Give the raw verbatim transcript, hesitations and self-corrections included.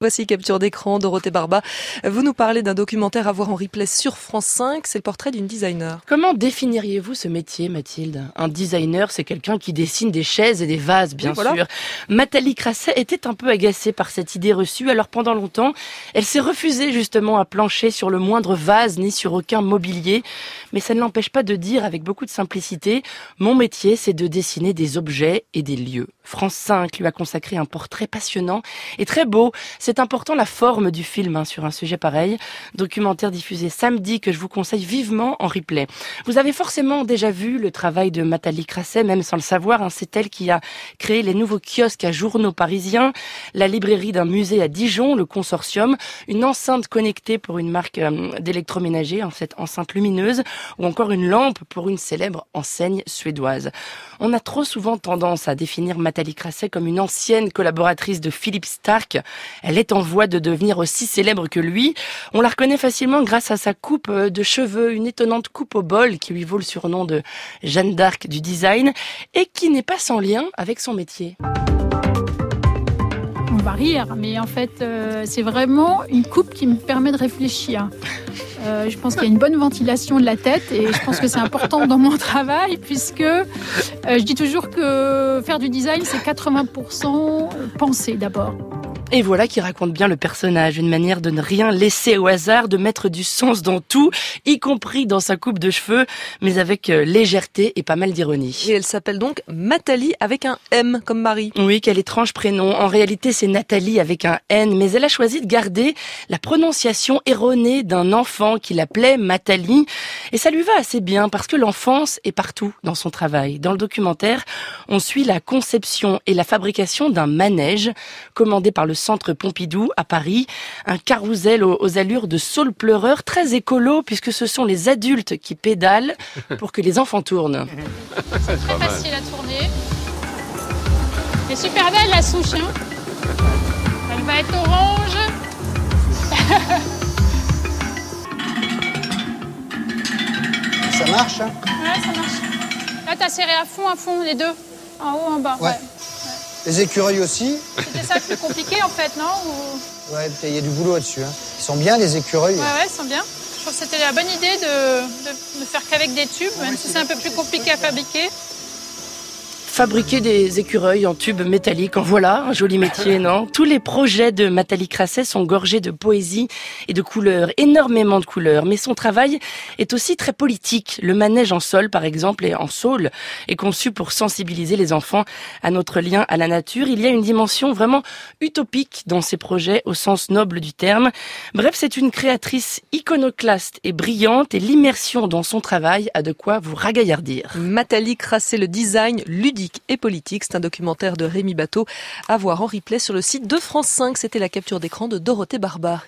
Voici capture d'écran, Dorothée Barba. Vous nous parlez d'un documentaire à voir en replay sur France cinq. C'est le portrait d'une designer. Comment définiriez-vous ce métier, Mathilde ? Un designer, c'est quelqu'un qui dessine des chaises et des vases, bien oui, voilà. sûr. Nathalie Crasset était un peu agacée par cette idée reçue. Alors pendant longtemps, elle s'est refusée justement à plancher sur le moindre vase ni sur aucun mobilier. Mais ça ne l'empêche pas de dire avec beaucoup de simplicité, mon métier, c'est de dessiner des objets et des lieux. France cinq lui a consacré un portrait passionnant et très beau. C'est important la forme du film hein, sur un sujet pareil. Documentaire diffusé samedi que je vous conseille vivement en replay. Vous avez forcément déjà vu le travail de Nathalie Crasset, même sans le savoir. Hein, c'est elle qui a créé les nouveaux kiosques à journaux parisiens, la librairie d'un musée à Dijon, le Consortium, une enceinte connectée pour une marque euh, d'électroménager, hein, cette enceinte lumineuse, ou encore une lampe pour une célèbre enseigne suédoise. On a trop souvent tendance à définir Nathalie Crasset comme une ancienne collaboratrice de Philippe Starck. Elle est en voie de devenir aussi célèbre que lui. On la reconnaît facilement grâce à sa coupe de cheveux, une étonnante coupe au bol qui lui vaut le surnom de Jeanne d'Arc du design et qui n'est pas sans lien avec son métier. On va rire, mais en fait, euh, c'est vraiment une coupe qui me permet de réfléchir. Euh, je pense qu'il y a une bonne ventilation de la tête et je pense que c'est important dans mon travail puisque euh, je dis toujours que faire du design, c'est quatre-vingts pour cent penser d'abord. Et voilà qui raconte bien le personnage, une manière de ne rien laisser au hasard, de mettre du sens dans tout, y compris dans sa coupe de cheveux, mais avec légèreté et pas mal d'ironie. Et elle s'appelle donc Nathalie avec un M comme Marie. Oui, quel étrange prénom. En réalité, c'est Nathalie avec un N, mais elle a choisi de garder la prononciation erronée d'un enfant qui l'appelait Nathalie. Et ça lui va assez bien parce que l'enfance est partout dans son travail. Dans le documentaire, on suit la conception et la fabrication d'un manège commandé par le Centre Pompidou à Paris, un carrousel aux, aux allures de saule pleureur, très écolo puisque ce sont les adultes qui pédalent pour que les enfants tournent. C'est très facile à tourner. C'est super belle la souche, hein. Elle va être orange. Ça marche, hein ? Ouais, ça marche. Là, t'as serré à fond, à fond, les deux. En haut, en bas. Ouais. ouais. Les écureuils aussi. C'était ça le plus compliqué en fait, non Ou... Ouais, il y a du boulot là-dessus. Hein. Ils sont bien, les écureuils. Ouais, ouais, ils sont bien. Je trouve que c'était la bonne idée de, de, de faire qu'avec des tubes, même si c'est un peu plus compliqué à fabriquer. Fabriquer des écureuils en tubes métalliques, en voilà un joli métier, non ? Tous les projets de Nathalie Crasset sont gorgés de poésie et de couleurs, énormément de couleurs. Mais son travail est aussi très politique. Le manège en sol, par exemple, et en saule, est conçu pour sensibiliser les enfants à notre lien à la nature. Il y a une dimension vraiment utopique dans ses projets, au sens noble du terme. Bref, c'est une créatrice iconoclaste et brillante, et l'immersion dans son travail a de quoi vous ragaillardir. Nathalie Crasset, le design ludique et politique. C'est un documentaire de Rémi Bateau à voir en replay sur le site de France cinq. C'était la capture d'écran de Dorothée Barba.